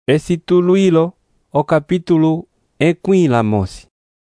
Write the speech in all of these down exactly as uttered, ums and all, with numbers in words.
Esituluilo o capítulo ekwila mosi.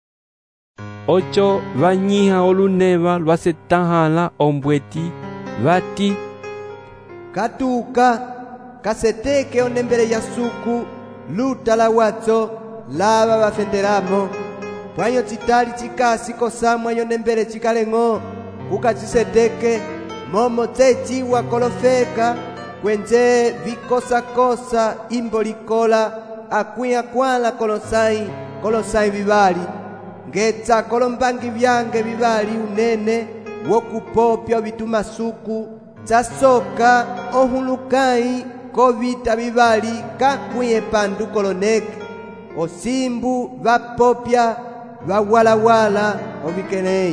Ocho vanyiha oluneva lwasetahala ombweti vati katuka kaseteke onembele ya suku luta la watso lava vafenderamo pwanyo chitali chikasi kosamwa yonembele chikalengo kukachiseteke momo tsechiwa kolofeka kwenje vikosa-kosa imbolikola akuya kwala kolosai kolosai vivali ngetsa kolombangi vyange vivali unene wokupopya vitumasuku tsasoka ohulukai kovita vivali kakuye pandu koloneke osimbu vapopya vawalawala ovikenei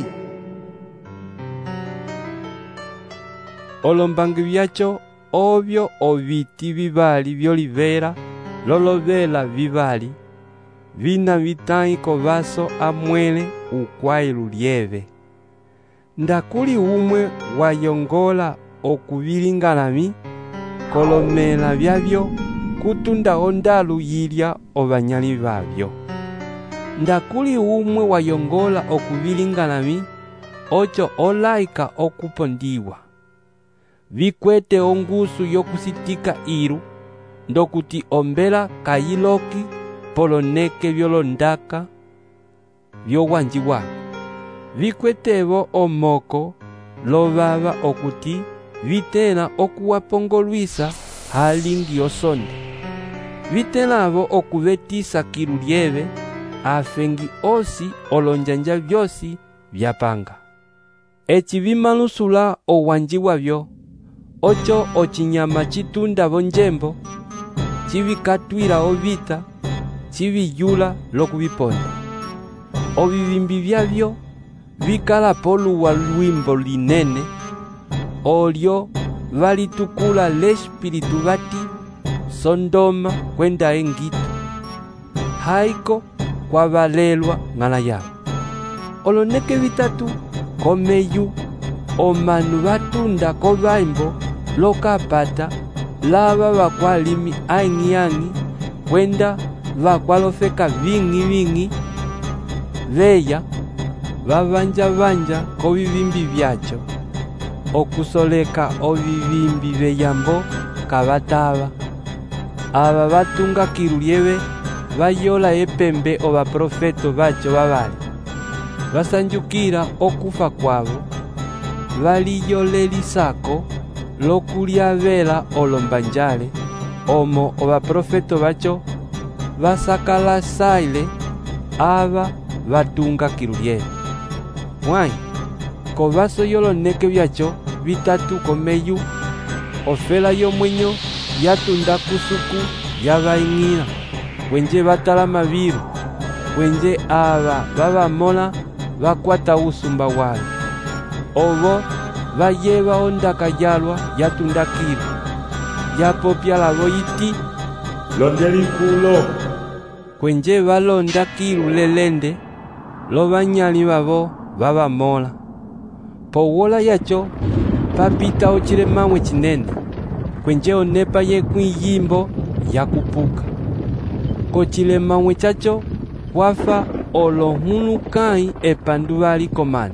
olombangi vyacho ovyo oviti vivali vyolivera lolovela vivali vina vitai kovaso amwele ukwai lulieve ndakuli umwe wayongola okuvilingalami kolomela vyavyo kutunda ondalu yilya ovanyali vavyo ndakuli umwe wayongola okuvilingalami ocho olaika okupondiwa vikwete ongusu yokusitika iru ndokuti ombela kayiloki poloneke vyolondaka vyowanjiwa vikwetevo omoko lovava okuti vitela okuwapongolwisa halingi osonde vitelavo okuvetisa kilulieve afengi osi olonjanja vyosi vyapanga eci vimalusula owanjiwa vyo ocho ochinyama chitunda vonjembo chivikatwila ovita chiviyula lokuviponda ovivimbi vyavyo vikala poluwa lwimbo linene olyo valitukula lespiritu vati Sodoma kwenda engito haiko kwavalelwa ng'ala yavo oloneke vitatu komeyu omanu vatunda kovaimbo lokapata lava vakwalimi ang'i-ang'i kwenda vakwalofeka ving'i-ving'i veya vavanja-vanja kovivimbi vyacho okusoleka ovivimbi veyambo kavatava ava vatunga kilulieve vayola epembe ovaprofeto vacho vavali vasanjukila okufa kwavo valiyolelisako lokulyavela olombanjale omo ovaprofeto vacho vasakalasaile ava vatunga kilulieve mwai kovaso yoloneke vyacho vitatu komeyu ofela yomwenyo yatunda kusuku yavaing'ila kwenje vatalama viru kwenje ava vavamola vakwata usumba walo ovo vayeva ondaka yalwa yatunda kilu yapopya lavo yiti londelikulo kwenje valonda kilu lelende lovanyali vavo vavamola powola yacho papita ochilemamwe chinene kwenje onepa yekwiyimbo yakupuka kochilemamwe chacho kwafa olohulukai epandu vali komani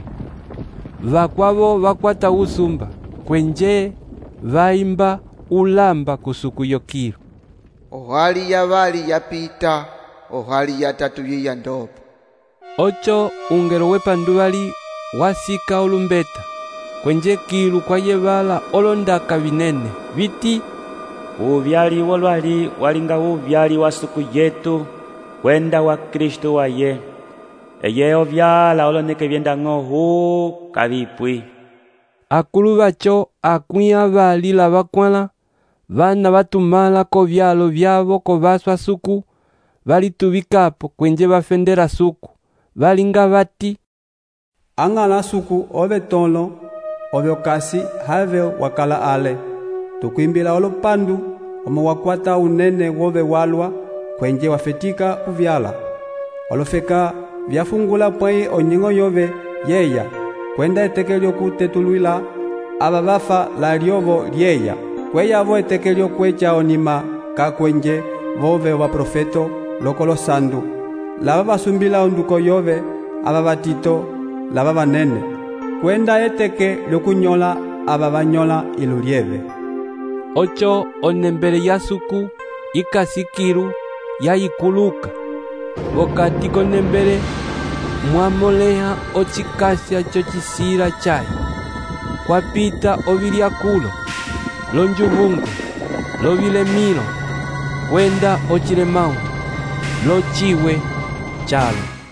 vakwavo vakwata usumba kwenje vaimba ulamba kusuku yokilu ohali yavali yapita ohali yatatu yiya ndopo ocho ungelo wepandu vali wasika olumbeta kwenje kilu kwayevala olondaka vinene viti uvyali wolwali walinga uvyali wa suku yetu kwenda wa Kristo waye eye ovyala oloneke vyendang'o hu kavipwi akulu vacho akwiya vali lavakwala vana vatumala kovyalo vyavo kovaswa suku valituvikapo kwenje vafendera suku valinga vati ang'ala suku ove tolo ovyokasi have wakala ale tukwimbila olopandu omo wakwata unene wove walwa kwenje wafetika uvyala olofeka vyafungula pwai onyingo yove yeya kwenda eteke lyokutetulwila aba bafa la lyovo lyeya kweyavo eteke lyokwecha onima kakwenje vove wa profeto lokolo sandu lava basumbila onduko yove aba batito lava banene kwenda eteke lyokunyola aba banyola ilulieve. Ocho onembele ya suku ikasikiru ya ikuluka wakati konembele mwamoleha ochikasya chocisira chai kwapita ovilyakulo lonjuvungu lovilemilo kwenda ochilemau lochiwe chalo.